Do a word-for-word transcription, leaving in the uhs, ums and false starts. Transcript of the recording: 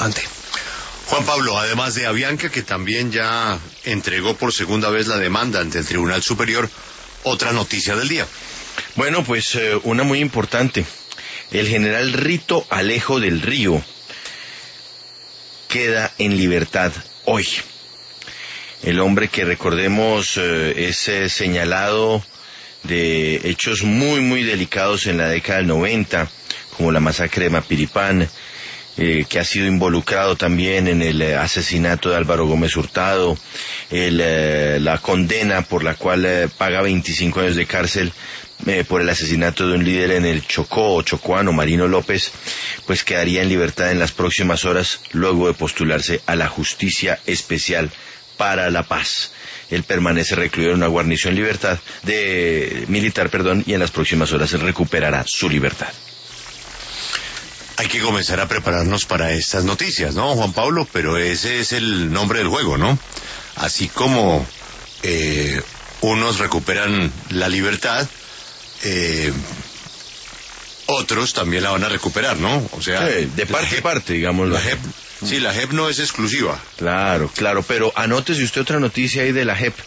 importante. Juan Pablo, además de Avianca, que también ya entregó por segunda vez la demanda ante el Tribunal Superior, otra noticia del día. Bueno, pues eh, una muy importante. El general Rito Alejo del Río queda en libertad hoy. El hombre que, recordemos, eh, es eh, señalado de hechos muy, muy delicados en la década del noventa, como la masacre de Mapiripán, eh, que ha sido involucrado también en el eh, asesinato de Álvaro Gómez Hurtado, el, eh, la condena por la cual eh, paga veinticinco años de cárcel eh, por el asesinato de un líder en el Chocó, chocoano, Marino López, pues quedaría en libertad en las próximas horas luego de postularse a la Justicia Especial para la Paz. Él permanece recluido en una guarnición libertad de militar, perdón, y en las próximas horas él recuperará su libertad. Hay que comenzar a prepararnos para estas noticias, ¿no, Juan Pablo? Pero ese es el nombre del juego, ¿no? Así como eh, unos recuperan la libertad, eh, otros también la van a recuperar, ¿no? O sea, sí, de parte a parte, digamos. La J E P, sí, la J E P no es exclusiva. Claro, claro, pero anótese usted otra noticia ahí de la J E P.